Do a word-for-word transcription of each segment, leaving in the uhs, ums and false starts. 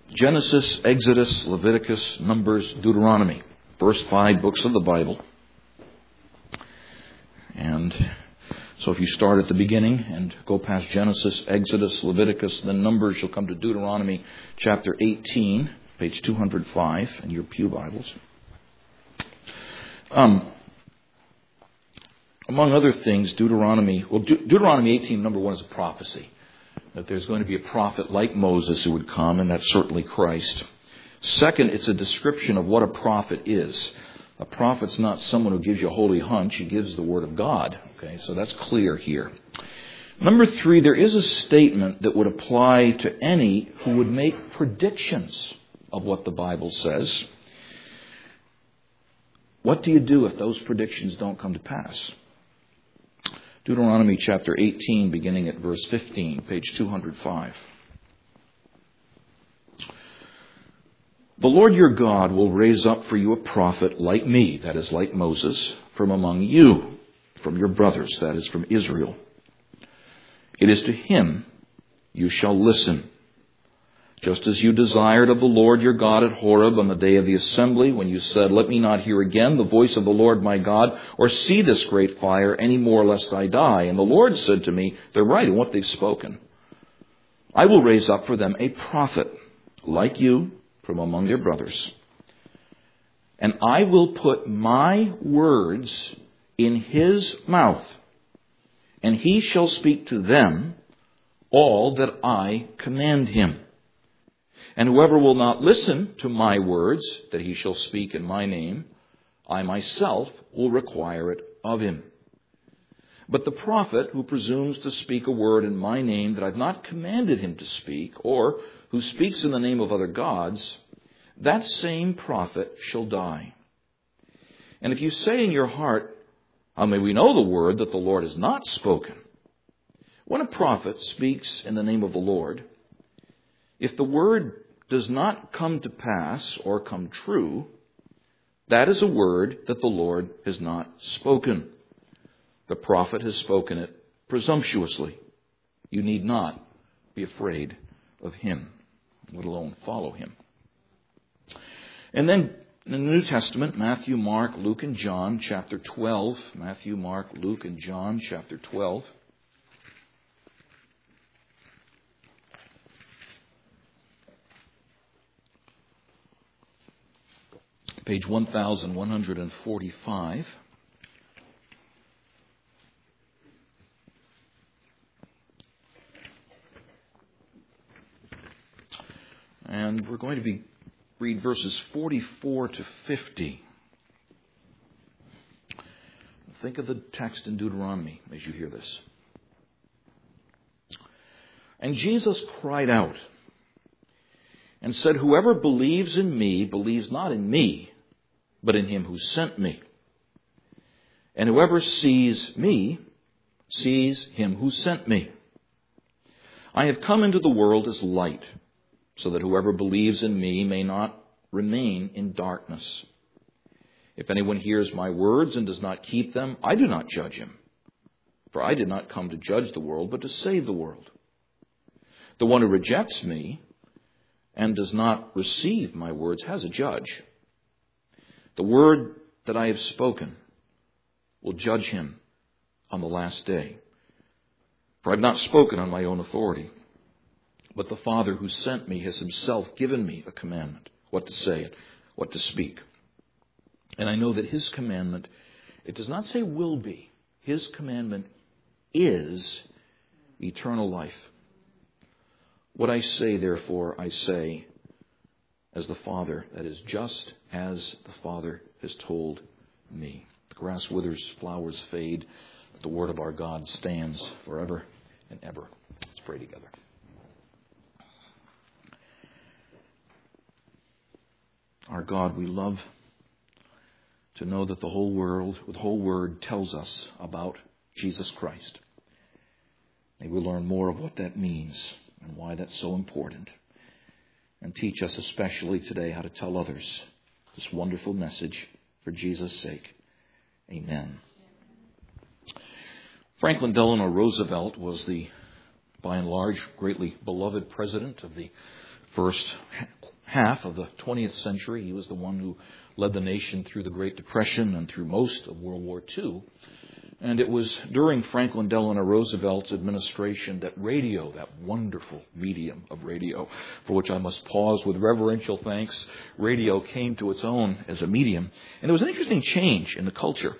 Genesis, Exodus, Leviticus, Numbers, Deuteronomy. First five books of the Bible. And so if you start at the beginning and go past Genesis, Exodus, Leviticus, then Numbers, you'll come to Deuteronomy chapter eighteen, page two hundred five in your pew Bibles. Um, among other things, Deuteronomy, well, De- Deuteronomy eighteen, number one, is a prophecy. That there's going to be a prophet like Moses who would come, and that's certainly Christ. Second, it's a description of what a prophet is. A prophet's not someone who gives you a holy hunch. He gives the Word of God. Okay, so that's clear here. Number three, there is a statement that would apply to any who would make predictions of what the Bible says. What do you do if those predictions don't come to pass? Deuteronomy chapter eighteen, beginning at verse fifteen, page two hundred five. The Lord your God will raise up for you a prophet like me, that is, like Moses, from among you, from your brothers, that is, from Israel. It is to him you shall listen, just as you desired of the Lord your God at Horeb on the day of the assembly, when you said, let me not hear again the voice of the Lord my God, or see this great fire any more, lest I die. And the Lord said to me, they're right in what they've spoken. I will raise up for them a prophet like you from among their brothers. And I will put my words in his mouth, and he shall speak to them all that I command him. And whoever will not listen to my words that he shall speak in my name, I myself will require it of him. But the prophet who presumes to speak a word in my name that I've not commanded him to speak, or who speaks in the name of other gods, that same prophet shall die. And if you say in your heart, how may we know the word that the Lord has not spoken? When a prophet speaks in the name of the Lord, if the word does not come to pass or come true, that is a word that the Lord has not spoken. The prophet has spoken it presumptuously. You need not be afraid of him, let alone follow him. And then in the New Testament, Matthew, Mark, Luke, and John, chapter twelve. Matthew, Mark, Luke, and John, chapter twelve. Page one thousand one hundred forty-five. And we're going to be read verses forty-four to fifty. Think of the text in Deuteronomy as you hear this. And Jesus cried out and said, whoever believes in me believes not in me, but in him who sent me. And whoever sees me sees him who sent me. I have come into the world as light, so that whoever believes in me may not remain in darkness. If anyone hears my words and does not keep them, I do not judge him. For I did not come to judge the world, but to save the world. The one who rejects me and does not receive my words has a judge. The word that I have spoken will judge him on the last day. For I have not spoken on my own authority, but the Father who sent me has himself given me a commandment, what to say and what to speak. And I know that his commandment, it does not say will be. His commandment is eternal life. What I say, therefore, I say as the Father, that is, just as the Father has told me. The grass withers, flowers fade, but the word of our God stands forever and ever. Let's pray together. Our God, we love to know that the whole world, the whole Word tells us about Jesus Christ. May we learn more of what that means and why that's so important. And teach us especially today how to tell others this wonderful message for Jesus' sake. Amen. Franklin Delano Roosevelt was the, by and large, greatly beloved president of the first half of the twentieth century. He was the one who led the nation through the Great Depression and through most of World War Two. And it was during Franklin Delano Roosevelt's administration that radio, that wonderful medium of radio, for which I must pause with reverential thanks, radio came to its own as a medium. And there was an interesting change in the culture,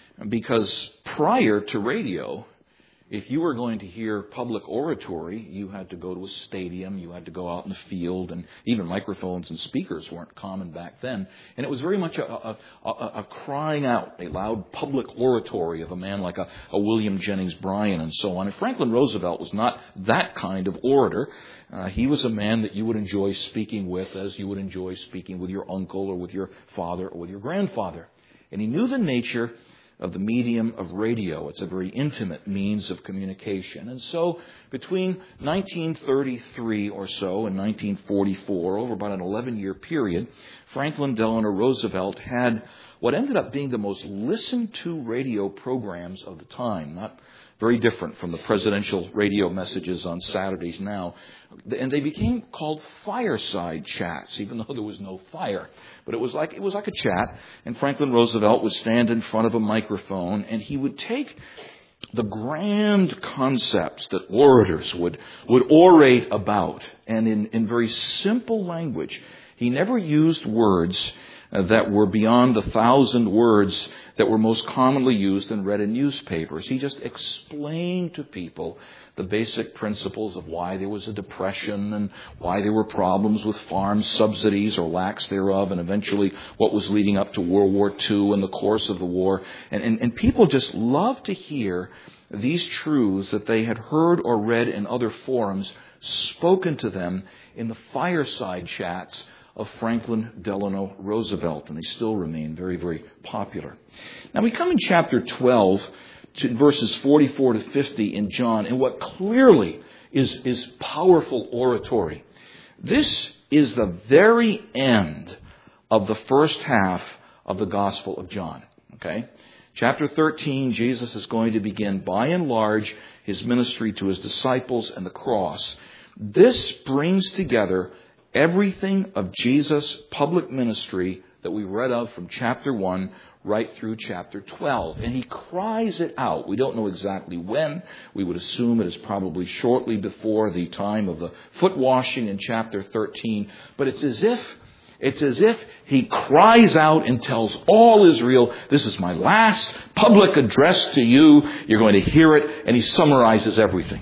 because prior to radio, if you were going to hear public oratory, you had to go to a stadium, you had to go out in the field, and even microphones and speakers weren't common back then. And it was very much a, a, a, a crying out, a loud public oratory of a man like a, a William Jennings Bryan and so on. And Franklin Roosevelt was not that kind of orator. Uh, he was a man that you would enjoy speaking with as you would enjoy speaking with your uncle or with your father or with your grandfather. And he knew the nature of the medium of radio. It's a very intimate means of communication. And so between nineteen thirty-three or so and nineteen forty-four, over about an eleven-year period, Franklin Delano Roosevelt had what ended up being the most listened to radio programs of the time, not very different from the presidential radio messages on Saturdays now. And they became called fireside chats, even though there was no fire. But it was like it was like a chat, and Franklin Roosevelt would stand in front of a microphone, and he would take the grand concepts that orators would, would orate about, and in, in very simple language. He never used words uh, that were beyond the thousand words that were most commonly used and read in newspapers. He just explained to people the basic principles of why there was a depression and why there were problems with farm subsidies or lacks thereof, and eventually what was leading up to World War Two and the course of the war. And, and, and people just loved to hear these truths that they had heard or read in other forums spoken to them in the fireside chats of Franklin Delano Roosevelt, and they still remain very, very popular. Now we come in chapter twelve to verses forty-four to fifty in John, and what clearly is, is powerful oratory. This is the very end of the first half of the Gospel of John. Okay? Chapter thirteen, Jesus is going to begin by and large his ministry to his disciples and the cross. This brings together everything of Jesus' public ministry that we read of from chapter one right through chapter twelve. And he cries it out. We don't know exactly when. We would assume it is probably shortly before the time of the foot washing in chapter thirteen. But it's as if It's as if he cries out and tells all Israel, this is my last public address to you. You're going to hear it. And he summarizes everything.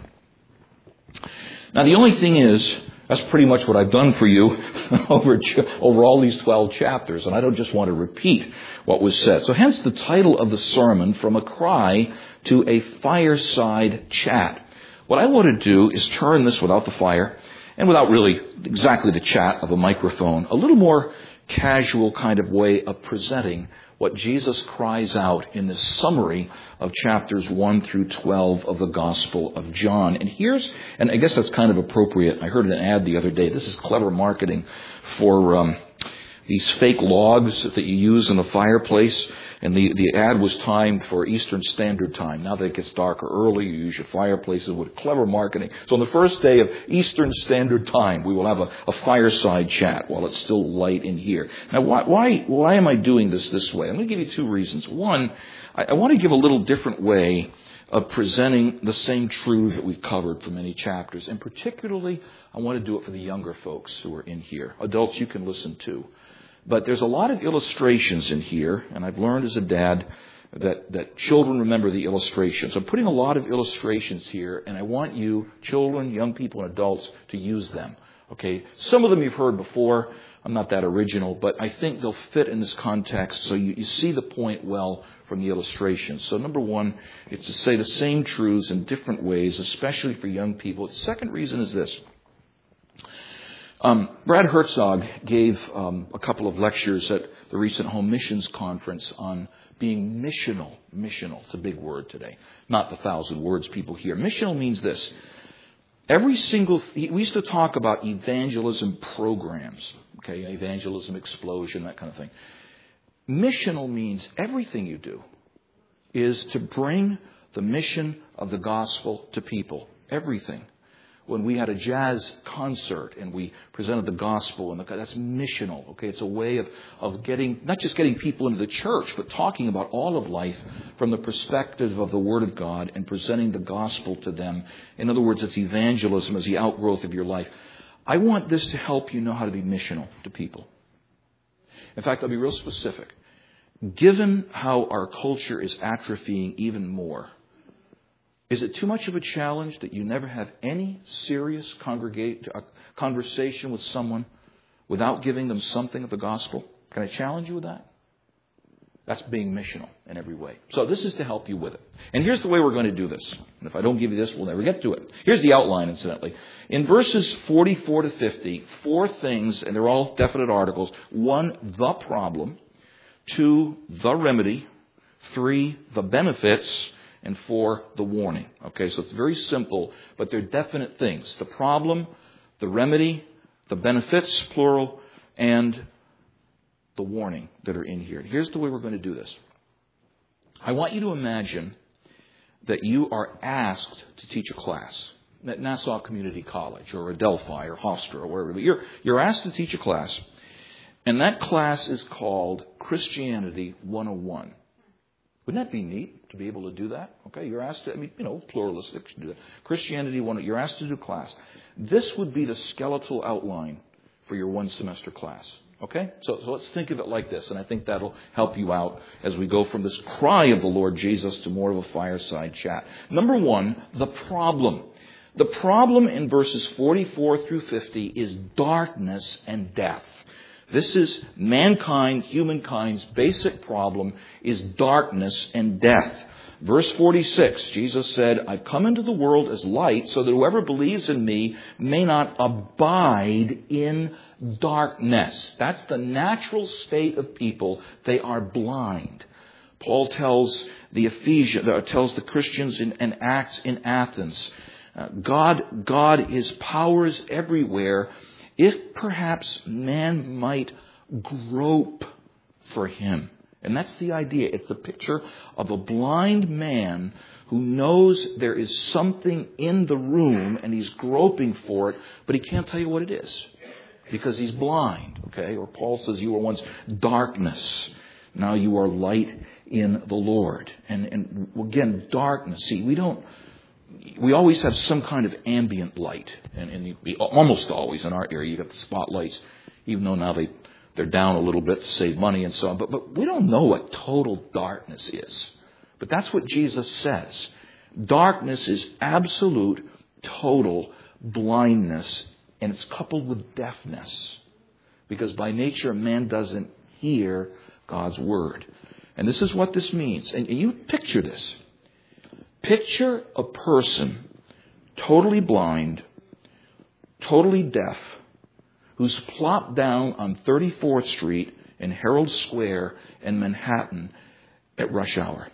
Now, the only thing is, that's pretty much what I've done for you over, over all these twelve chapters. And I don't just want to repeat what was said. So hence the title of the sermon, From a Cry to a Fireside Chat. What I want to do is turn this without the fire and without really exactly the chat of a microphone, a little more casual kind of way of presenting what Jesus cries out in this summary of chapters one through twelve of the Gospel of John. And here's, and I guess that's kind of appropriate. I heard an ad the other day. This is clever marketing for um, these fake logs that you use in the fireplace. And the, the ad was timed for Eastern Standard Time. Now that it gets darker early, you use your fireplaces with clever marketing. So on the first day of Eastern Standard Time, we will have a, a fireside chat while it's still light in here. Now, why, why, why am I doing this this way? I'm going to give you two reasons. One, I, I want to give a little different way of presenting the same truths that we've covered for many chapters. And particularly, I want to do it for the younger folks who are in here. Adults, you can listen too. But there's a lot of illustrations in here, and I've learned as a dad that, that children remember the illustrations. I'm putting a lot of illustrations here, and I want you, children, young people, and adults, to use them. Okay, some of them you've heard before. I'm not that original, but I think they'll fit in this context, so you, you see the point well from the illustrations. So number one, it's to say the same truths in different ways, especially for young people. The second reason is this. Um, Brad Herzog gave um, a couple of lectures at the recent Home Missions Conference on being missional. Missional, it's a big word today. Not the thousand words people hear. Missional means this. Every single, th- we used to talk about evangelism programs, okay, evangelism explosion, that kind of thing. Missional means everything you do is to bring the mission of the gospel to people. Everything. when we had a jazz concert and we presented the gospel, and the, that's missional. Okay, it's a way of, of getting, not just getting people into the church, but talking about all of life from the perspective of the Word of God and presenting the gospel to them. In other words, it's evangelism as the outgrowth of your life. I want this to help you know how to be missional to people. In fact, I'll be real specific. Given how our culture is atrophying even more, is it too much of a challenge that you never have any serious congregate, uh, conversation with someone without giving them something of the gospel? Can I challenge you with that? That's being missional in every way. So this is to help you with it. And here's the way we're going to do this. And if I don't give you this, we'll never get to it. Here's the outline, incidentally. In verses forty-four to fifty, four things, and they're all definite articles. One, the problem. Two, the remedy. Three, the benefits. And four, the warning. Okay, so it's very simple, but they're definite things. The problem, the remedy, the benefits, plural, and the warning that are in here. Here's the way we're going to do this. I want you to imagine that you are asked to teach a class at Nassau Community College or Adelphi or Hofstra or wherever. But you're, you're asked to teach a class, and that class is called Christianity one oh one. Wouldn't that be neat to be able to do that? Okay, you're asked to, I mean, you know, pluralistic to do that. Christianity one, you're asked to do class. This would be the skeletal outline for your one semester class. Okay? So, so let's think of it like this, and I think that'll help you out as we go from this cry of the Lord Jesus to more of a fireside chat. Number one, the problem. The problem in verses forty-four through fifty is darkness and death. This is mankind, humankind's basic problem is darkness and death. Verse forty-six, Jesus said, I've come into the world as light so that whoever believes in me may not abide in darkness. That's the natural state of people. They are blind. Paul tells the Ephesians, uh, tells the Christians in, in Acts in Athens, uh, God, God is powers everywhere. If perhaps man might grope for him. And that's the idea. It's the picture of a blind man who knows there is something in the room and he's groping for it, but he can't tell you what it is because he's blind. Okay? Or Paul says you were once darkness. Now you are light in the Lord. And, and again, darkness. See, we don't... We always have some kind of ambient light, and, and we, almost always in our area you got the spotlights, even though now they they're down a little bit to save money and so on. But but we don't know what total darkness is. But that's what Jesus says. Darkness is absolute, total blindness, and it's coupled with deafness, because by nature man doesn't hear God's word. And this is what this means. And, and you picture this. Picture a person totally blind, totally deaf, who's plopped down on thirty-fourth Street in Herald Square in Manhattan at rush hour.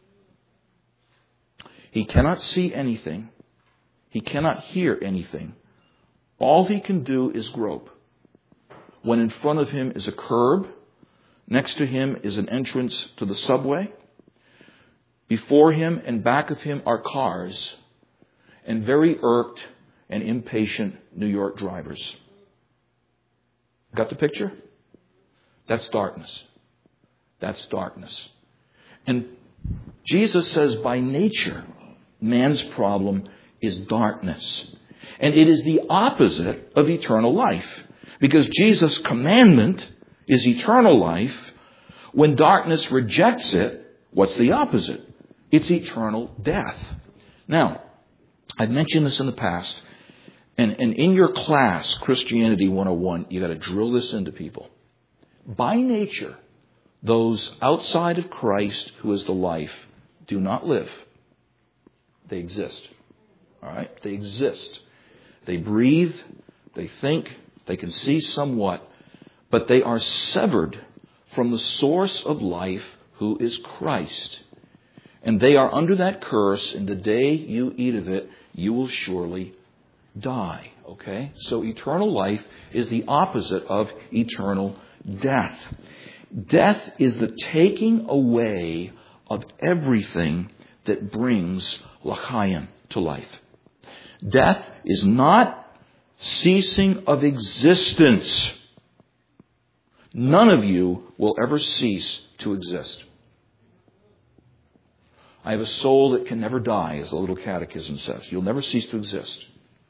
He cannot see anything. He cannot hear anything. All he can do is grope. When in front of him is a curb, next to him is an entrance to the subway. Before him and back of him are cars and very irked and impatient New York drivers. Got the picture? That's darkness. That's darkness. And Jesus says by nature, man's problem is darkness. And it is the opposite of eternal life. Because Jesus' commandment is eternal life. When darkness rejects it, what's the opposite? It's eternal death. Now, I've mentioned this in the past, and, and in your class, Christianity one oh one, you got to drill this into people. By nature, those outside of Christ, who is the life, do not live. They exist. All right? They exist. They breathe, they think, they can see somewhat, but they are severed from the source of life, who is Christ. And they are under that curse, and the day you eat of it, you will surely die. Okay? So eternal life is the opposite of eternal death. Death is the taking away of everything that brings l'chaim, to life. Death is not ceasing of existence. None of you will ever cease to exist. I have a soul that can never die, as the little catechism says. You'll never cease to exist.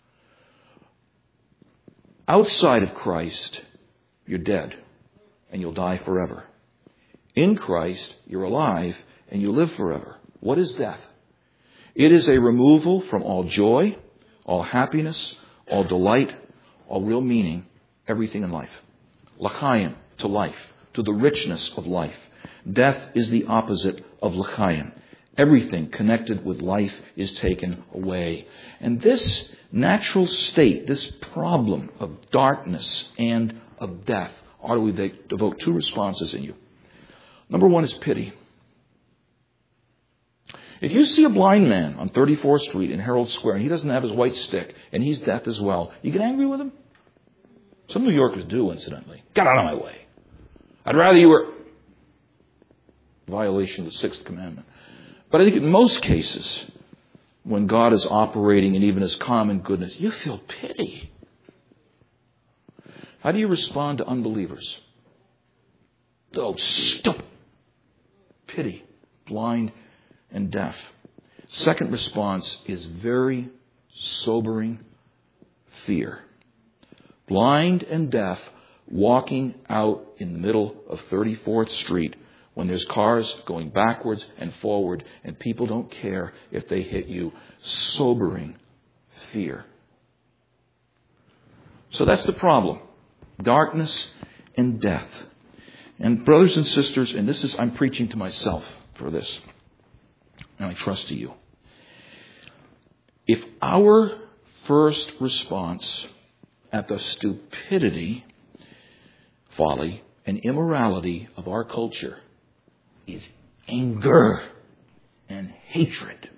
Outside of Christ, you're dead, and you'll die forever. In Christ, you're alive, and you live forever. What is death? It is a removal from all joy, all happiness, all delight, all real meaning, everything in life. L'chaim, to life, to the richness of life. Death is the opposite of l'chaim. Everything connected with life is taken away. And this natural state, this problem of darkness and of death, ought to evoke two responses in you. Number one is pity. If you see a blind man on thirty-fourth Street in Herald Square and he doesn't have his white stick and he's deaf as well, you get angry with him? Some New Yorkers do, incidentally. Get out of my way. I'd rather you were... Violation of the sixth commandment. But I think in most cases, when God is operating in even His common goodness, you feel pity. How do you respond to unbelievers? Oh, stupid. Pity, blind and deaf. Second response is very sobering fear. Blind and deaf, walking out in the middle of thirty-fourth Street when there's cars going backwards and forward and people don't care if they hit you. Sobering fear. So that's the problem. Darkness and death. And brothers and sisters, and this is, I'm preaching to myself for this, and I trust to you. If our first response at the stupidity, folly, and immorality of our culture is anger and hatred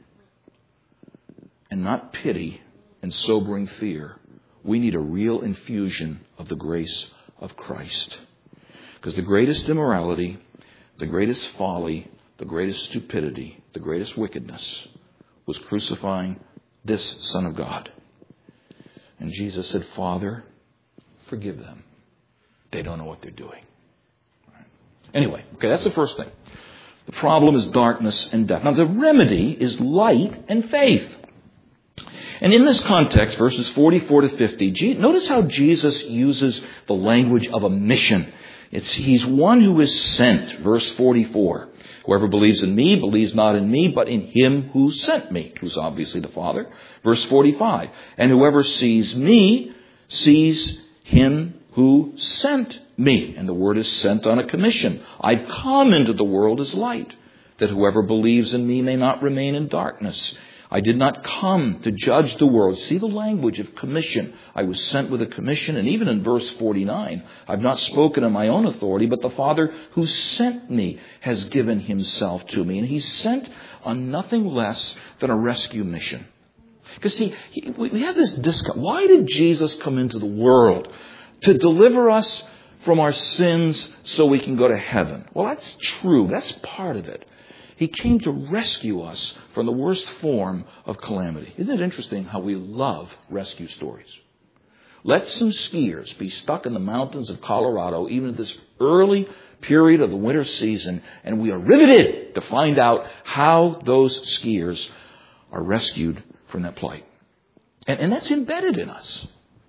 and not pity and sobering fear, we need a real infusion of the grace of Christ. Because the greatest immorality, the greatest folly, the greatest stupidity, the greatest wickedness was crucifying this Son of God. And Jesus said, Father, forgive them. They don't know what they're doing. Anyway, okay, that's the first thing. The problem is darkness and death. Now, the remedy is light and faith. And in this context, verses forty-four to fifty, notice how Jesus uses the language of a mission. It's, he's one who is sent, verse forty-four. Whoever believes in me believes not in me, but in him who sent me, who's obviously the Father. Verse forty-five. And whoever sees me sees him who sent me. And the word is sent on a commission. I've come into the world as light, that whoever believes in me may not remain in darkness. I did not come to judge the world. See the language of commission. I was sent with a commission. And even in verse forty-nine, I've not spoken on my own authority, but the Father who sent me has given himself to me. And he's sent on nothing less than a rescue mission. Because see, we have this discount. Why did Jesus come into the world? To deliver us from our sins so we can go to heaven. Well, that's true. That's part of it. He came to rescue us from the worst form of calamity. Isn't it interesting how we love rescue stories? Let some skiers be stuck in the mountains of Colorado, even at this early period of the winter season, and we are riveted to find out how those skiers are rescued from that plight. And, and that's embedded in us.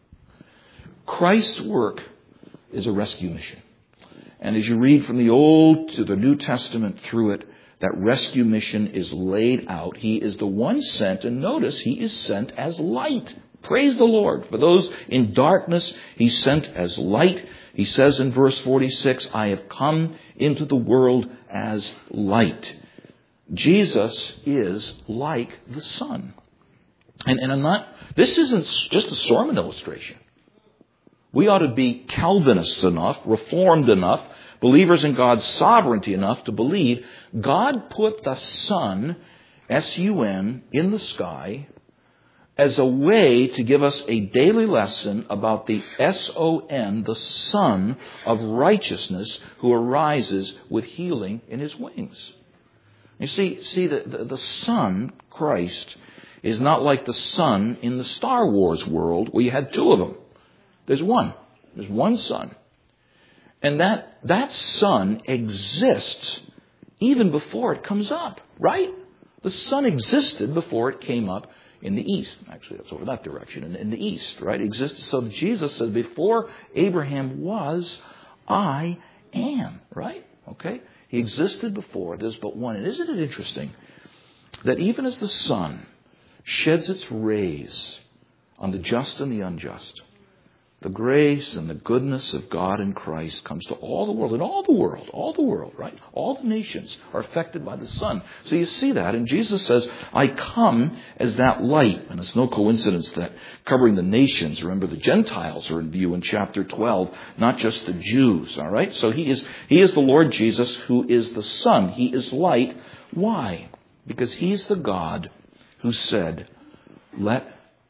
Christ's work is a rescue mission. And as you read from the Old to the New Testament through it, that rescue mission is laid out. He is the one sent, and notice he is sent as light. Praise the Lord. For those in darkness, he's sent as light. He says in verse forty-six, I have come into the world as light. Jesus is like the sun. And, and I'm not, this isn't just a sermon illustration. We ought to be Calvinists enough, Reformed enough, believers in God's sovereignty enough to believe God put the sun, S U N, in the sky as a way to give us a daily lesson about the S O N, the Son of righteousness, who arises with healing in his wings. You see, see the, the, the Son, Christ, is not like the sun in the Star Wars world where you had two of them. There's one. There's one sun. And that, that sun exists even before it comes up, right? The sun existed before it came up in the east. Actually, that's over that direction, in, in the east, right? It existed. So Jesus said, before Abraham was, I am, right? Okay? He existed before. There's but one. And isn't it interesting that even as the sun sheds its rays on the just and the unjust, the grace and the goodness of God in Christ comes to all the world. And all the world, all the world, right? All the nations are affected by the sun. So you see that. And Jesus says, I come as that light. And it's no coincidence that covering the nations, remember the Gentiles are in view in chapter twelve, not just the Jews. All right? So he is, he is the Lord Jesus who is the sun. He is light. Why? Because he's the God who said, let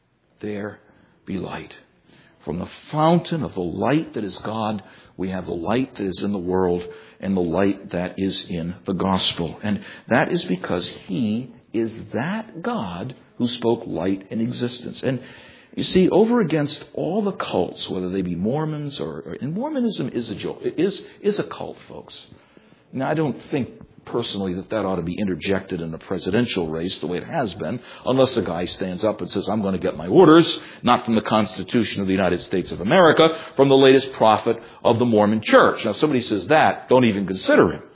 there be light. From the fountain of the light that is God, we have the light that is in the world and the light that is in the gospel. And that is because he is that God who spoke light in existence. And you see, over against all the cults, whether they be Mormons or, or and Mormonism is a is is a cult, folks. Now, I don't think personally that that ought to be interjected in the presidential race the way it has been, unless a guy stands up and says, I'm going to get my orders, not from the Constitution of the United States of America, from the latest prophet of the Mormon Church. Now, if somebody says that, don't even consider him.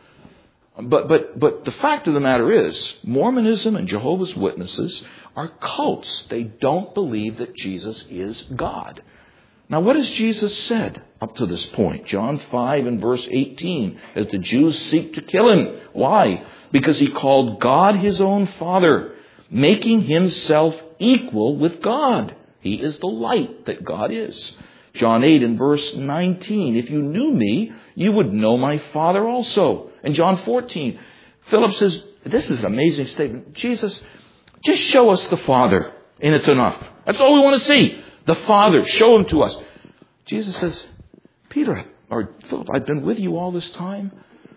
But, but, but the fact of the matter is, Mormonism and Jehovah's Witnesses are cults. They don't believe that Jesus is God. Now, what has Jesus said up to this point? John five and verse eighteen, as the Jews seek to kill him. Why? Because he called God his own Father, making himself equal with God. He is the light that God is. John eight and verse nineteen, if you knew me, you would know my Father also. And John fourteen, Philip says, this is an amazing statement. Jesus, just show us the Father, and it's enough. That's all we want to see. The Father, show him to us. Jesus says, Peter, or Philip, I've been with you all this time.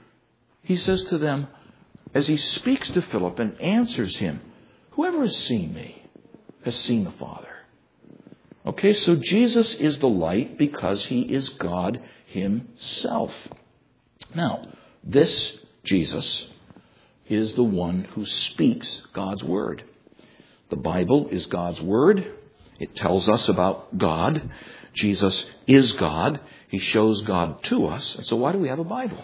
He says to them, as he speaks to Philip and answers him, whoever has seen me has seen the Father. Okay, so Jesus is the light because he is God himself. Now, this Jesus is the one who speaks God's word. The Bible is God's word. It tells us about God. Jesus is God. He shows God to us. And so why do we have a Bible?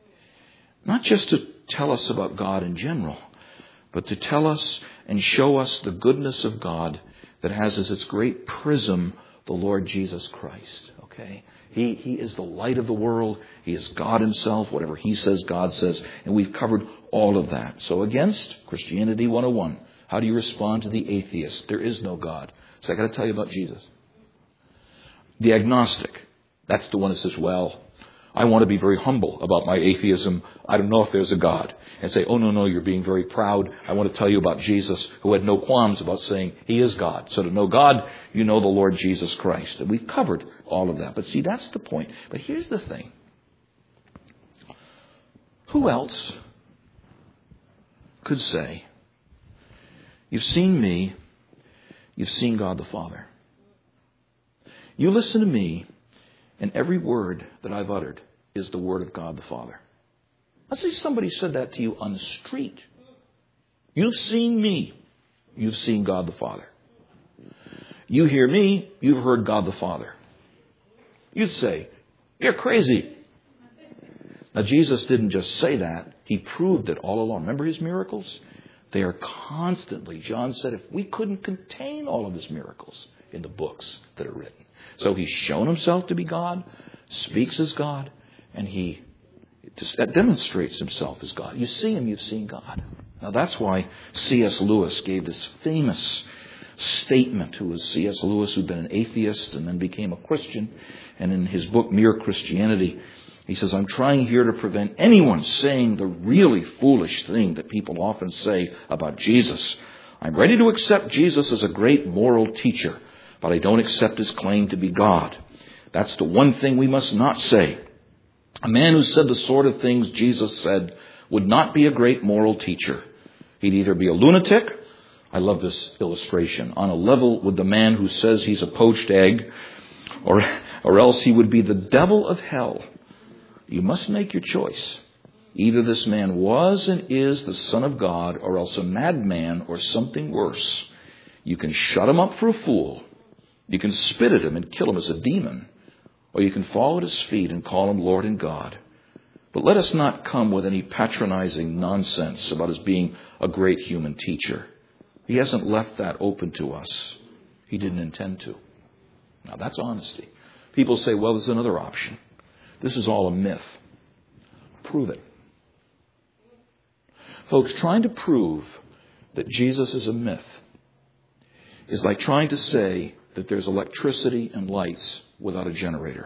Not just to tell us about God in general, but to tell us and show us the goodness of God that has as its great prism the Lord Jesus Christ. Okay? He, he is the light of the world. He is God himself. Whatever he says, God says. And we've covered all of that. So against Christianity one oh one, how do you respond to the atheist? There is no God. So I got to tell you about Jesus. The agnostic, that's the one that says, well, I want to be very humble about my atheism. I don't know if there's a God. And say, oh, no, no, you're being very proud. I want to tell you about Jesus, who had no qualms about saying he is God. So to know God, you know the Lord Jesus Christ. And we've covered all of that. But see, that's the point. But here's the thing. Who else could say, you've seen me, you've seen God the Father. You listen to me, and every word that I've uttered is the word of God the Father. Let's say somebody said that to you on the street. You've seen me, you've seen God the Father. You hear me, you've heard God the Father. You'd say, you're crazy. Now, Jesus didn't just say that. He proved it all along. Remember his miracles? They are constantly, John said, if we couldn't contain all of his miracles in the books that are written. So he's shown himself to be God, speaks as God, and he demonstrates himself as God. You see him, you've seen God. Now that's why C S Lewis gave this famous statement, who was C S Lewis, who'd been an atheist and then became a Christian. And in his book, Mere Christianity, he says, I'm trying here to prevent anyone saying the really foolish thing that people often say about Jesus. I'm ready to accept Jesus as a great moral teacher, but I don't accept his claim to be God. That's the one thing we must not say. A man who said the sort of things Jesus said would not be a great moral teacher. He'd either be a lunatic, I love this illustration. On a level with the man who says he's a poached egg, or, or else he would be the devil of hell. You must make your choice. Either this man was and is the Son of God, or else a madman, or something worse. You can shut him up for a fool. You can spit at him and kill him as a demon. Or you can fall at his feet and call him Lord and God. But let us not come with any patronizing nonsense about his being a great human teacher. He hasn't left that open to us. He didn't intend to. Now that's honesty. People say, well, there's another option. This is all a myth. Prove it. Folks, trying to prove that Jesus is a myth is like trying to say that there's electricity and lights without a generator.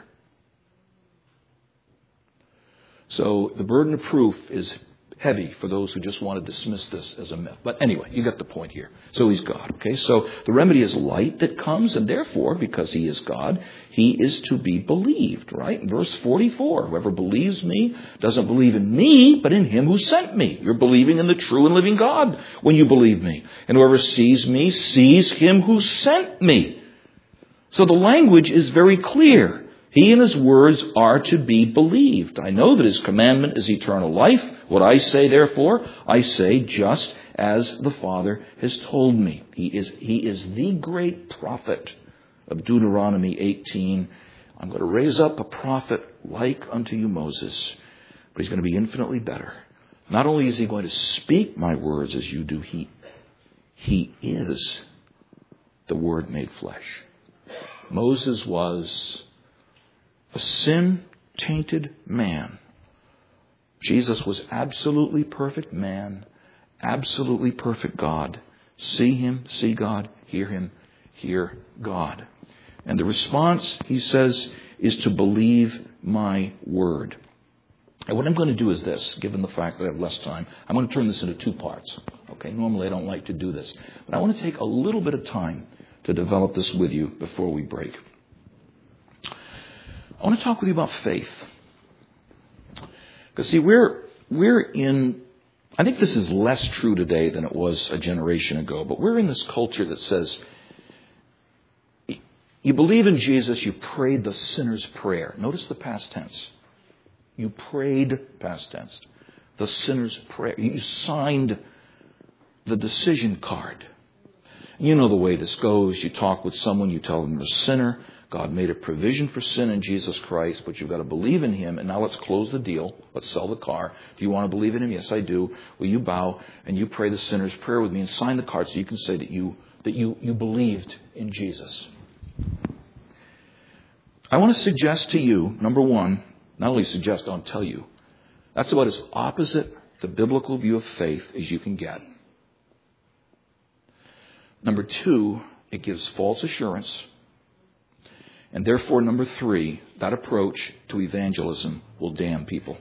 So the burden of proof is heavy for those who just want to dismiss this as a myth. But anyway, you get the point here. So he's God. Okay, so the remedy is light that comes, and therefore, because he is God, he is to be believed, right? In verse forty-four, whoever believes me doesn't believe in me, but in him who sent me. You're believing in the true and living God when you believe me. And whoever sees me sees him who sent me. So the language is very clear. He and his words are to be believed. I know that his commandment is eternal life. What I say, therefore, I say just as the Father has told me. He is, he is the great prophet of Deuteronomy eighteen. I'm going to raise up a prophet like unto you, Moses, but he's going to be infinitely better. Not only is he going to speak my words as you do, he, he is the Word made flesh. Moses was a sin-tainted man. Jesus was absolutely perfect man, absolutely perfect God. See him, see God, hear him, hear God. And the response, he says, is to believe my word. And what I'm going to do is this, given the fact that I have less time, I'm going to turn this into two parts. Okay, normally I don't like to do this, but I want to take a little bit of time to develop this with you before we break. I want to talk with you about faith. Because see, we're, we're in, I think this is less true today than it was a generation ago, but we're in this culture that says, you believe in Jesus, you prayed the sinner's prayer. Notice the past tense. You prayed, past tense, the sinner's prayer. You signed the decision card. You know the way this goes. You talk with someone, you tell them you're a sinner. God made a provision for sin in Jesus Christ, but you've got to believe in him. And now let's close the deal. Let's sell the car. Do you want to believe in him? Yes, I do. Will you bow and you pray the sinner's prayer with me and sign the card so you can say that you that you, you believed in Jesus? I want to suggest to you, number one, not only suggest, I'll tell you, that's about as opposite the biblical view of faith as you can get. Number two, it gives false assurance. And therefore, number three, that approach to evangelism will damn people.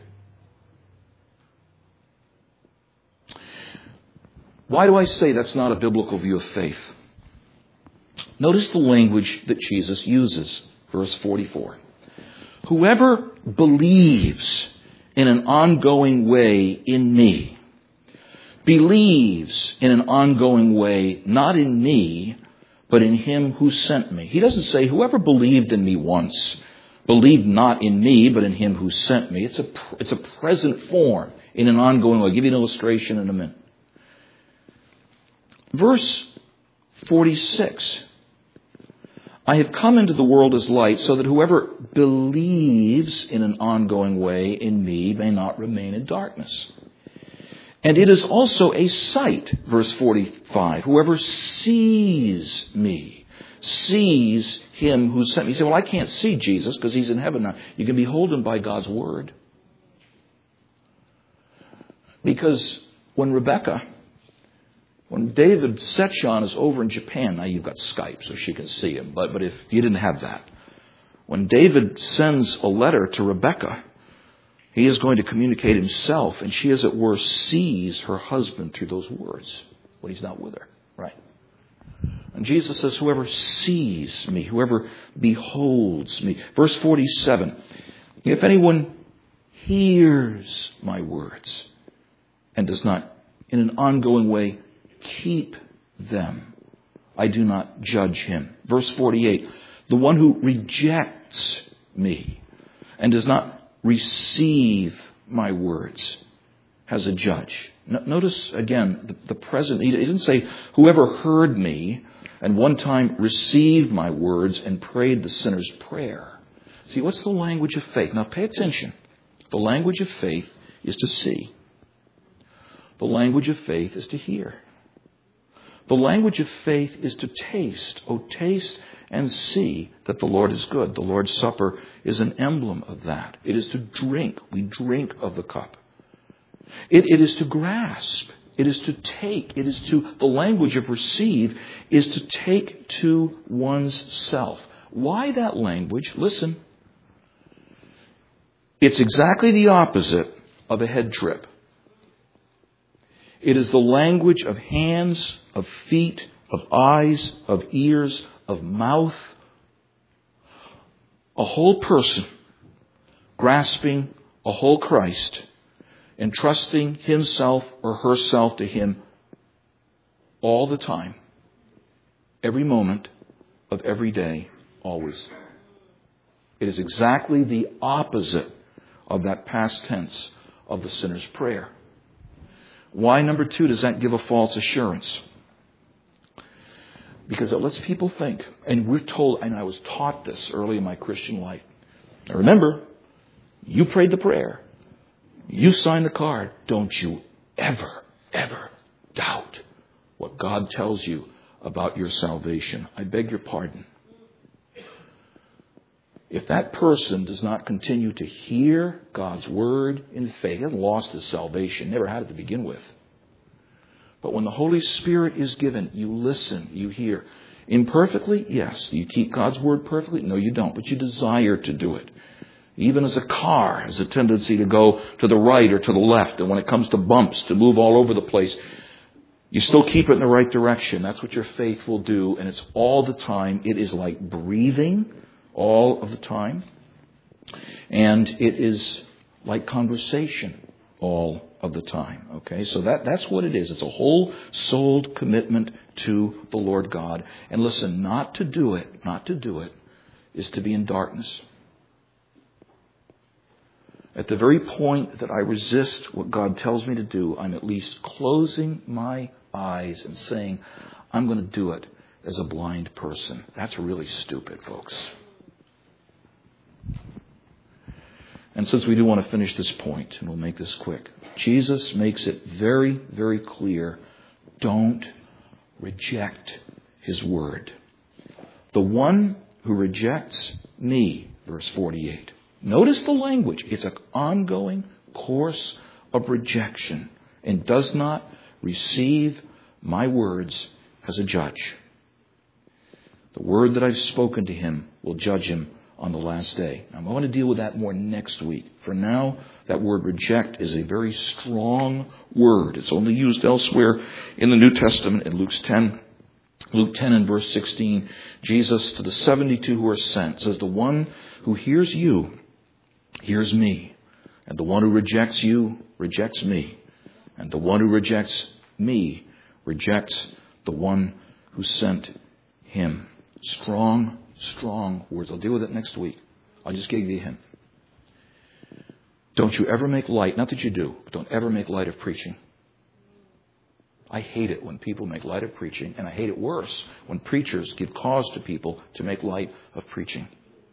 Why do I say that's not a biblical view of faith? Notice the language that Jesus uses, verse forty-four. Whoever believes in an ongoing way in me, believes in an ongoing way, not in me, but in him who sent me. He doesn't say, whoever believed in me once, believed not in me, but in him who sent me. It's a, it's a present form in an ongoing way. I'll give you an illustration in a minute. Verse forty-six. I have come into the world as light so that whoever believes in an ongoing way in me may not remain in darkness. And it is also a sight, verse forty-five. Whoever sees me, sees him who sent me. You say, well, I can't see Jesus because he's in heaven now. You can behold him by God's word. Because when Rebecca, when David Setchon is over in Japan, now you've got Skype so she can see him, but, but if you didn't have that, when David sends a letter to Rebecca, he is going to communicate himself, and she, as it were, sees her husband through those words when he's not with her, right? And Jesus says, whoever sees me, whoever beholds me. Verse forty-seven, if anyone hears my words and does not, in an ongoing way, keep them. I do not judge him. Verse forty-eight, the one who rejects me and does not receive my words has a judge. No, notice again the, the present. He didn't say whoever heard me and one time received my words and prayed the sinner's prayer. See, what's the language of faith? Now pay attention. The language of faith is to see. The language of faith is to hear. The language of faith is to taste. Oh, taste and see that the Lord is good. The Lord's Supper is an emblem of that. It is to drink. We drink of the cup. It, it is to grasp. It is to take. It is to, the language of receive is to take to one's self. Why that language? Listen. It's exactly the opposite of a head trip. It is the language of hands, of feet, of eyes, of ears, of mouth. A whole person grasping a whole Christ, entrusting himself or herself to him all the time, every moment of every day, always. It is exactly the opposite of that past tense of the sinner's prayer. Why, number two, does that give a false assurance? Because it lets people think, and we're told, and I was taught this early in my Christian life. Now remember, you prayed the prayer. You signed the card. Don't you ever, ever doubt what God tells you about your salvation. I beg your pardon. If that person does not continue to hear God's word in faith, he hasn't lost his salvation, never had it to begin with. But when the Holy Spirit is given, you listen, you hear. Imperfectly, yes. Do you keep God's word perfectly? No, you don't, but you desire to do it. Even as a car has a tendency to go to the right or to the left, and when it comes to bumps, to move all over the place, you still keep it in the right direction. That's what your faith will do, and it's all the time. It is like breathing all of the time, and it is like conversation all of the time. Okay, so that, that's what it is. It's a whole-souled commitment to the Lord God. And listen, not to do it, not to do it, is to be in darkness. At the very point that I resist what God tells me to do, I'm at least closing my eyes and saying, I'm going to do it as a blind person. That's really stupid, folks. And since we do want to finish this point, and we'll make this quick, Jesus makes it very, very clear, don't reject his word. The one who rejects me, verse forty-eight. Notice the language. It's an ongoing course of rejection and does not receive my words as a judge. The word that I've spoken to him will judge him on the last day. I'm going to deal with that more next week. For now, that word reject is a very strong word. It's only used elsewhere in the New Testament in Luke's ten. Luke ten and verse sixteen, Jesus to the seventy-two who are sent says, the one who hears you hears me, and the one who rejects you rejects me, and the one who rejects me rejects the one who sent him. Strong, strong words. I'll deal with it next week. I'll just give you a hint. Don't you ever make light, not that you do, but don't ever make light of preaching. I hate it when people make light of preaching, and I hate it worse when preachers give cause to people to make light of preaching.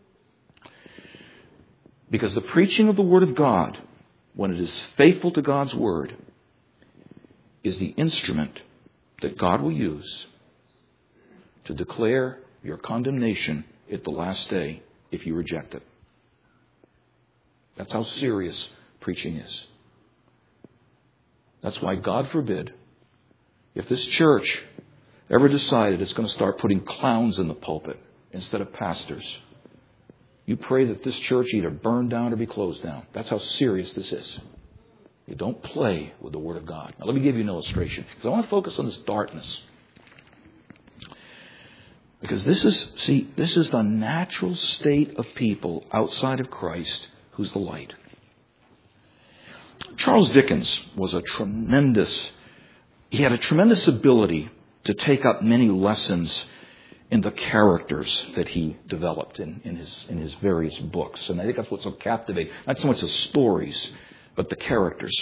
Because the preaching of the Word of God, when it is faithful to God's Word, is the instrument that God will use to declare your condemnation at the last day if you reject it. That's how serious preaching is. That's why, God forbid, if this church ever decided it's going to start putting clowns in the pulpit instead of pastors, you pray that this church either burn down or be closed down. That's how serious this is. You don't play with the Word of God. Now let me give you an illustration, because I want to focus on this darkness. Because this is, see, this is the natural state of people outside of Christ who's the light. Charles Dickens was a tremendous, he had a tremendous ability to take up many lessons in the characters that he developed in, in his in his various books. And I think that's what's so captivating. Not so much the stories, but the characters.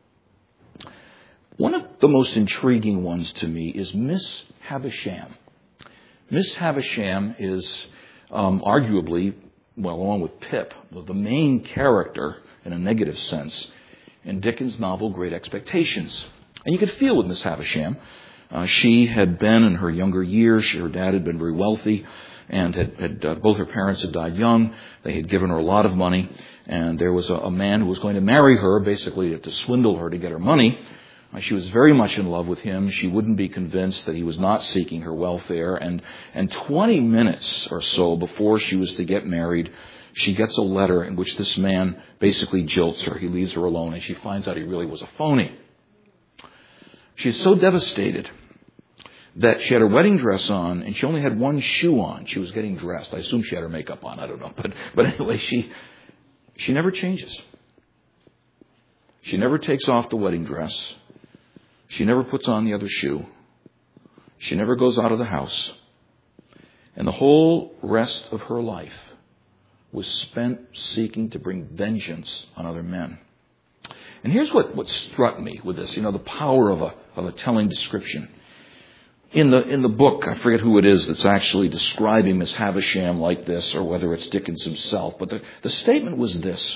One of the most intriguing ones to me is Miss Havisham. Miss Havisham is um, arguably, well, along with Pip, the main character in a negative sense in Dickens' novel Great Expectations. And you could feel with Miss Havisham. Uh, she had been in her younger years. Her dad had been very wealthy, and had, had uh, both her parents had died young. They had given her a lot of money, and there was a, a man who was going to marry her, basically to, to swindle her to get her money. Uh, she was very much in love with him. She wouldn't be convinced that he was not seeking her welfare. And and twenty minutes or so before she was to get married, she gets a letter in which this man basically jilts her. He leaves her alone, and she finds out he really was a phony. She is so devastated that she had her wedding dress on, and she only had one shoe on. She was getting dressed. I assume she had her makeup on. I don't know. But, but anyway, she she never changes. She never takes off the wedding dress. She never puts on the other shoe. She never goes out of the house. And the whole rest of her life was spent seeking to bring vengeance on other men. And here's what, what struck me with this, you know, the power of a of a telling description. In the in the book, I forget who it is that's actually describing Miss Havisham like this, or whether it's Dickens himself, but the, the statement was this.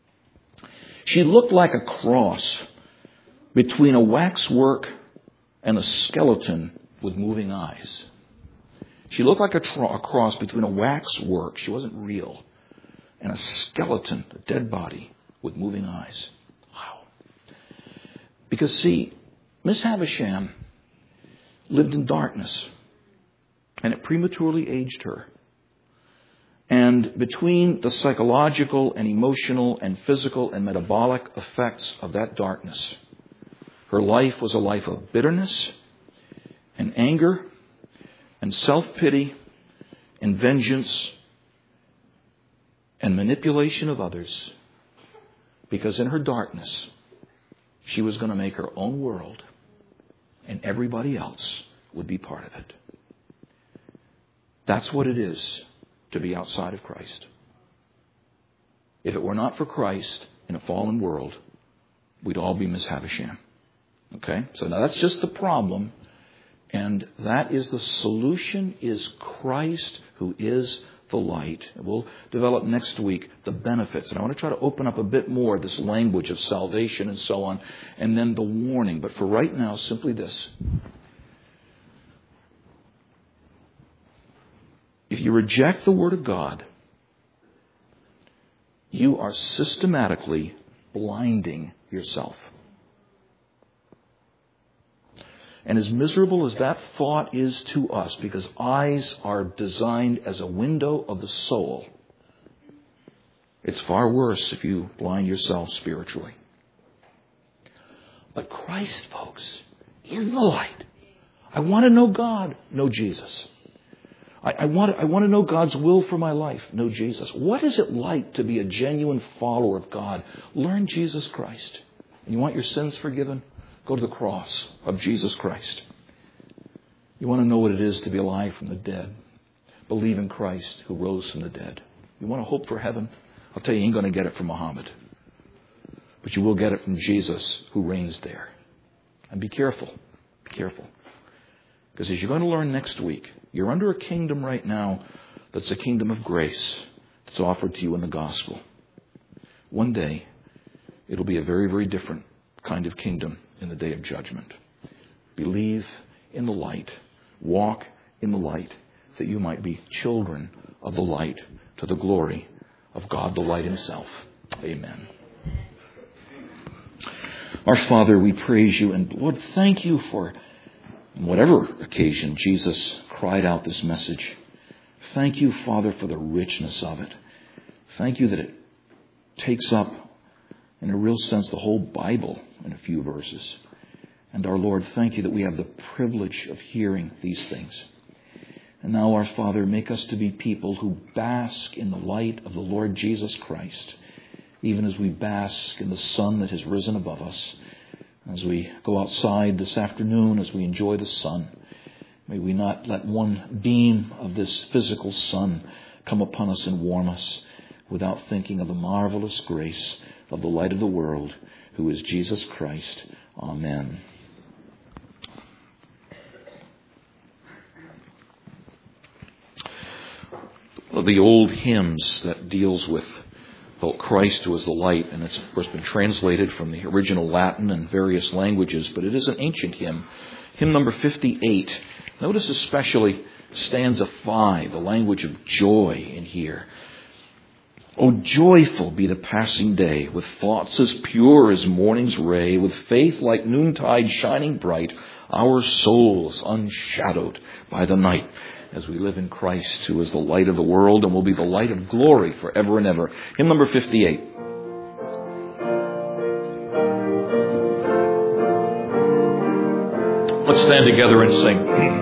She looked like a cross between a waxwork and a skeleton with moving eyes. She looked like a, tro- a cross between a waxwork, she wasn't real, and a skeleton, a dead body with moving eyes. Wow. Because see, Miss Havisham lived in darkness, and it prematurely aged her. And between the psychological and emotional and physical and metabolic effects of that darkness, her life was a life of bitterness and anger and self-pity and vengeance and manipulation of others, because in her darkness, she was going to make her own world, and everybody else would be part of it. That's what it is to be outside of Christ. If it were not for Christ in a fallen world, we'd all be Miss Havisham. Okay? So now that's just the problem. And that is the solution, is Christ, who is the light. We'll develop next week the benefits. And I want to try to open up a bit more this language of salvation and so on, and then the warning. But for right now, simply this. If you reject the Word of God, you are systematically blinding yourself. And as miserable as that thought is to us, because eyes are designed as a window of the soul, it's far worse if you blind yourself spiritually. But Christ, folks, is the light. I want to know God, know Jesus. I, I want I want to know God's will for my life, know Jesus. What is it like to be a genuine follower of God? Learn Jesus Christ. And you want your sins forgiven? Go to the cross of Jesus Christ. You want to know what it is to be alive from the dead? Believe in Christ who rose from the dead. You want to hope for heaven? I'll tell you, you ain't going to get it from Muhammad. But you will get it from Jesus who reigns there. And be careful. Be careful. Because as you're going to learn next week, you're under a kingdom right now that's a kingdom of grace that's offered to you in the gospel. One day, it'll be a very, very different kind of kingdom in the day of judgment. Believe in the light. Walk in the light, that you might be children of the light, to the glory of God the light himself. Amen. Our Father, we praise you, and Lord, thank you for on whatever occasion Jesus cried out this message. Thank you, Father, for the richness of it. Thank you that it takes up, in a real sense, the whole Bible in a few verses. And our Lord, thank you that we have the privilege of hearing these things. And now, our Father, make us to be people who bask in the light of the Lord Jesus Christ, even as we bask in the sun that has risen above us. As we go outside this afternoon, as we enjoy the sun, May we not let one beam of this physical sun come upon us and warm us without thinking of the marvelous grace of the light of the world, who is Jesus Christ. Amen. One of the old hymns that deals with Christ who is the light, and it's of course been translated from the original Latin and various languages, but it is an ancient hymn. Hymn number fifty-eight. Notice especially stanza five, the language of joy in here. Oh, joyful be the passing day, with thoughts as pure as morning's ray, with faith like noontide shining bright, our souls unshadowed by the night, as we live in Christ, who is the light of the world and will be the light of glory forever and ever. Hymn number fifty-eight. Let's stand together and sing.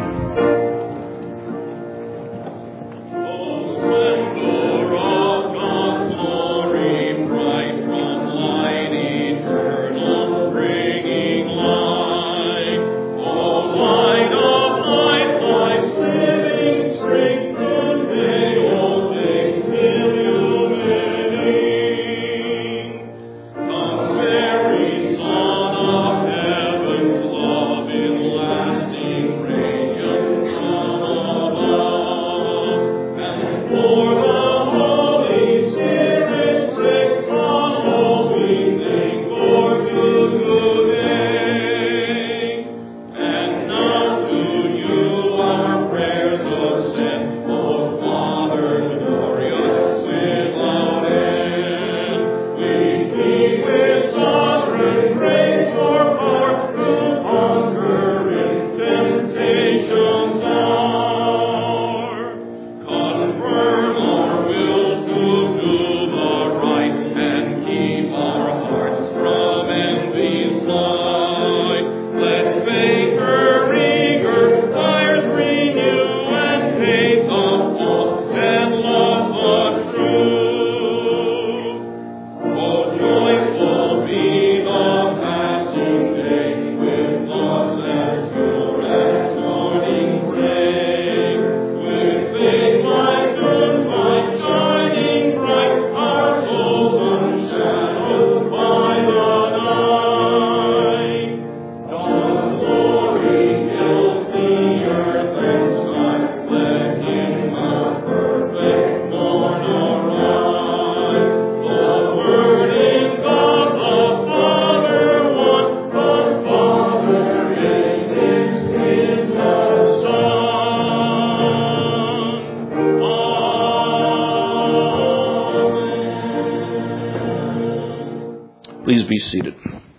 Please be seated.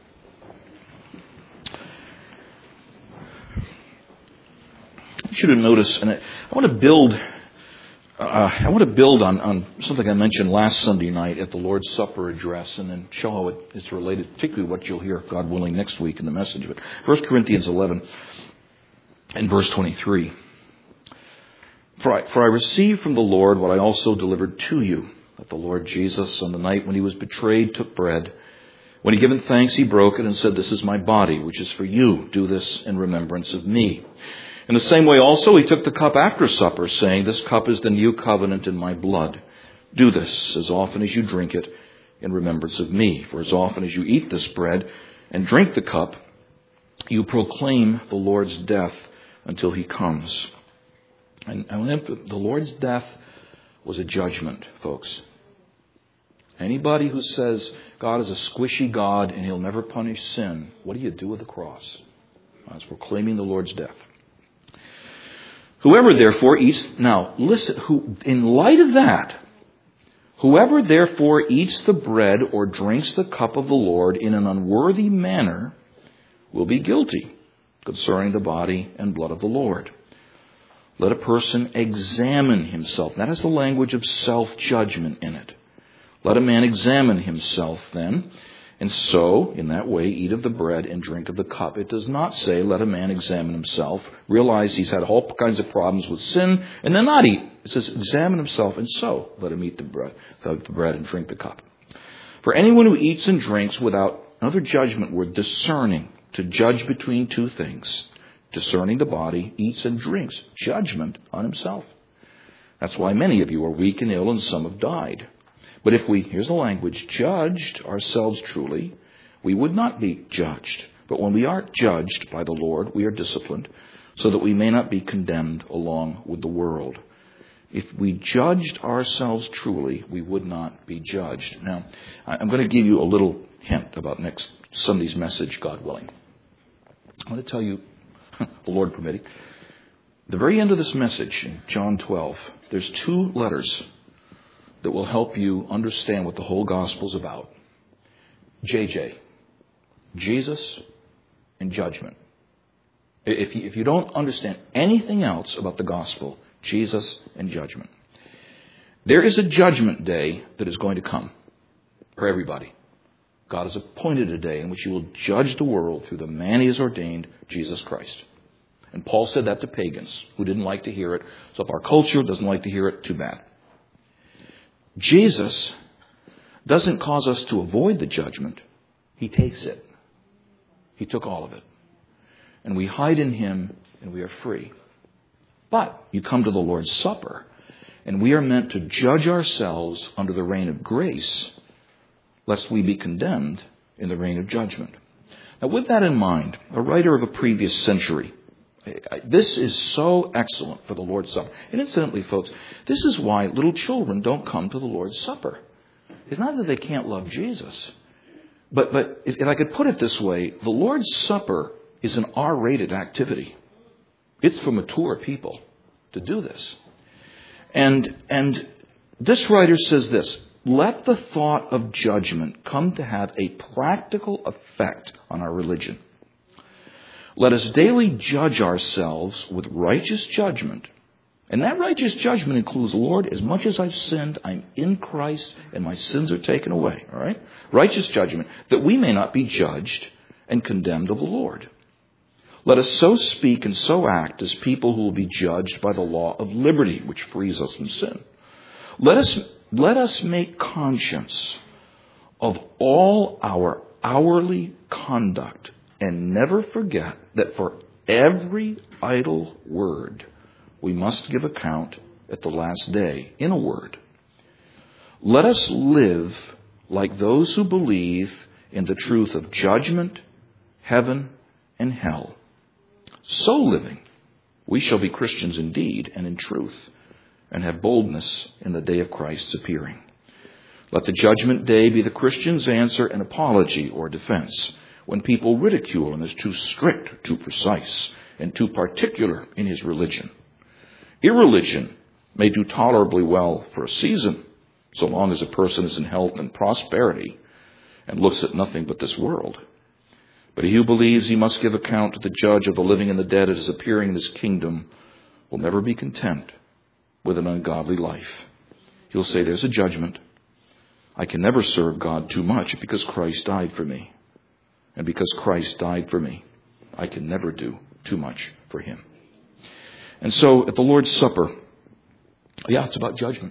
I should have noticed, and I, I want to build. Uh, I want to build on, on something I mentioned last Sunday night at the Lord's Supper address, and then show how it, it's related, particularly what you'll hear, God willing, next week in the message. But First Corinthians eleven and verse twenty-three. For I, for I received from the Lord what I also delivered to you, that the Lord Jesus, on the night when he was betrayed, took bread. When he given thanks, he broke it and said, "This is my body, which is for you. Do this in remembrance of me." In the same way also, he took the cup after supper, saying, "This cup is the new covenant in my blood. Do this as often as you drink it in remembrance of me. For as often as you eat this bread and drink the cup, you proclaim the Lord's death until he comes." And the Lord's death was a judgment, folks. Anybody who says God is a squishy God and he'll never punish sin, what do you do with the cross? It's proclaiming the Lord's death. Whoever therefore eats, now listen, who, in light of that, whoever therefore eats the bread or drinks the cup of the Lord in an unworthy manner will be guilty concerning the body and blood of the Lord. Let a person examine himself. That is the language of self-judgment in it. Let a man examine himself then, and so, in that way, eat of the bread and drink of the cup. It does not say, let a man examine himself, realize he's had all kinds of problems with sin, and then not eat. It says, examine himself, and so let him eat the bread, the bread and drink the cup. For anyone who eats and drinks without, another judgment word, discerning, to judge between two things, discerning the body, eats and drinks judgment on himself. That's why many of you are weak and ill, and some have died. But if we, here's the language, judged ourselves truly, we would not be judged. But when we aren't judged by the Lord, we are disciplined, so that we may not be condemned along with the world. If we judged ourselves truly, we would not be judged. Now, I'm going to give you a little hint about next Sunday's message, God willing. I'm going to tell you, the Lord permitting, the very end of this message in John twelve, there's two letters that will help you understand what the whole gospel is about. J J, Jesus and judgment. If you, if you don't understand anything else about the gospel, Jesus and judgment. There is a judgment day that is going to come for everybody. God has appointed a day in which he will judge the world through the man he has ordained, Jesus Christ. And Paul said that to pagans who didn't like to hear it. So if our culture doesn't like to hear it, too bad. Jesus doesn't cause us to avoid the judgment. He takes it. He took all of it. And we hide in him and we are free. But you come to the Lord's Supper and we are meant to judge ourselves under the reign of grace, lest we be condemned in the reign of judgment. Now, with that in mind, a writer of a previous century, this is so excellent for the Lord's Supper. And incidentally, folks, this is why little children don't come to the Lord's Supper. It's not that they can't love Jesus. But, but if, if I could put it this way, the Lord's Supper is an R-rated activity. It's for mature people to do this. And, and this writer says this: let the thought of judgment come to have a practical effect on our religion. Let us daily judge ourselves with righteous judgment. And that righteous judgment includes, Lord, as much as I've sinned, I'm in Christ and my sins are taken away. All right? Righteous judgment, that we may not be judged and condemned of the Lord. Let us so speak and so act as people who will be judged by the law of liberty, which frees us from sin. Let us, let us make conscience of all our hourly conduct and never forget that for every idle word we must give account at the last day, in a word. Let us live like those who believe in the truth of judgment, heaven, and hell. So living, we shall be Christians indeed and in truth, and have boldness in the day of Christ's appearing. Let the judgment day be the Christian's answer and apology or defense when people ridicule him as too strict, too precise, and too particular in his religion. Irreligion may do tolerably well for a season, so long as a person is in health and prosperity and looks at nothing but this world. But he who believes he must give account to the judge of the living and the dead at his appearing in his kingdom will never be content with an ungodly life. He'll say, there's a judgment. I can never serve God too much because Christ died for me. And because Christ died for me, I can never do too much for him. And so at the Lord's Supper, yeah, it's about judgment.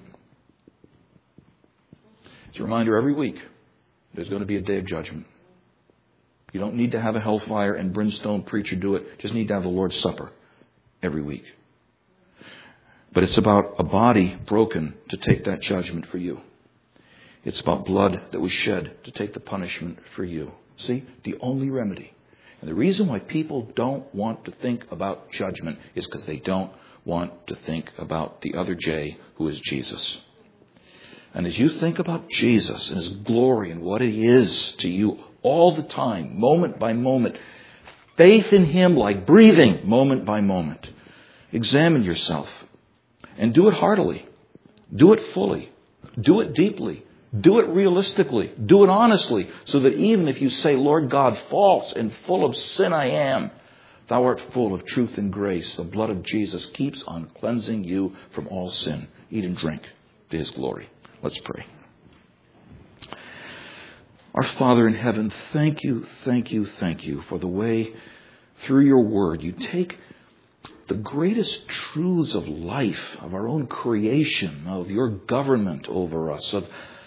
It's a reminder every week there's going to be a day of judgment. You don't need to have a hellfire and brimstone preacher do it. Just need to have the Lord's Supper every week. But it's about a body broken to take that judgment for you. It's about blood that was shed to take the punishment for you. See, the only remedy. And the reason why people don't want to think about judgment is because they don't want to think about the other J, who is Jesus. And as you think about Jesus and his glory and what he is to you all the time, moment by moment, faith in him like breathing moment by moment, examine yourself and do it heartily. Do it fully. Do it deeply. Do it realistically. Do it honestly, so that even if you say, Lord God, false and full of sin I am, thou art full of truth and grace. The blood of Jesus keeps on cleansing you from all sin. Eat and drink to his glory. Let's pray. Our Father in heaven, thank you, thank you, thank you for the way through your word you take the greatest truths of life, of our own creation, of your government over us, of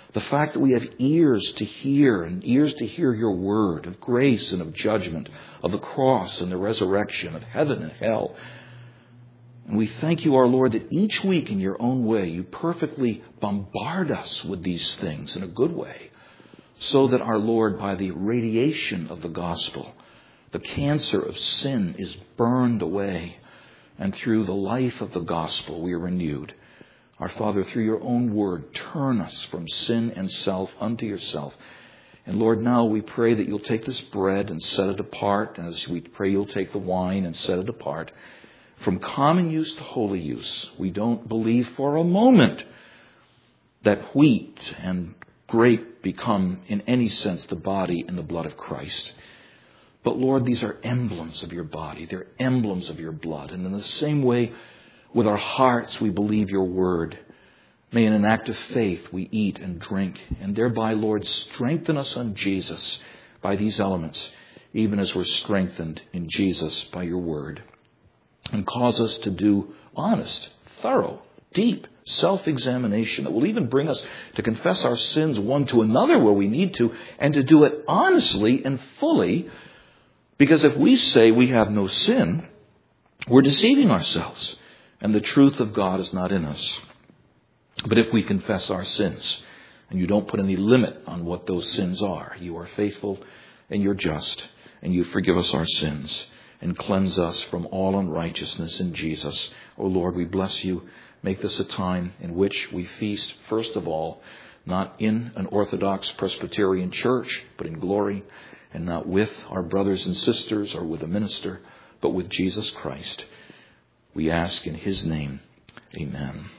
The fact that we have ears to hear and ears to hear your word of grace and of judgment, of the cross and the resurrection, of heaven and hell. And we thank you, our Lord, that each week in your own way you perfectly bombard us with these things in a good way, so that, our Lord, by the radiation of the gospel, the cancer of sin is burned away, and through the life of the gospel we are renewed. Our Father, through your own word, turn us from sin and self unto yourself. And Lord, now we pray that you'll take this bread and set it apart. And as we pray you'll take the wine and set it apart. From common use to holy use, we don't believe for a moment that wheat and grape become in any sense the body and the blood of Christ. But Lord, these are emblems of your body. They're emblems of your blood. And in the same way, with our hearts, we believe your word. May in an act of faith we eat and drink, and thereby, Lord, strengthen us on Jesus by these elements, even as we're strengthened in Jesus by your word. And cause us to do honest, thorough, deep self-examination that will even bring us to confess our sins one to another where we need to, and to do it honestly and fully, because if we say we have no sin, we're deceiving ourselves. And the truth of God is not in us. But if we confess our sins, and you don't put any limit on what those sins are, you are faithful and you're just, and you forgive us our sins and cleanse us from all unrighteousness in Jesus. O Lord, we bless you. Make this a time in which we feast, first of all, not in an Orthodox Presbyterian church, but in glory, and not with our brothers and sisters or with a minister, but with Jesus Christ. We ask in his name, amen.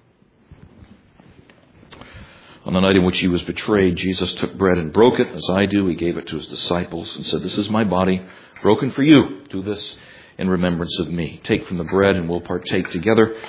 On the night in which he was betrayed, Jesus took bread and broke it, as I do. He gave it to his disciples and said, "This is my body, broken for you. Do this in remembrance of me." Take from the bread and we'll partake together.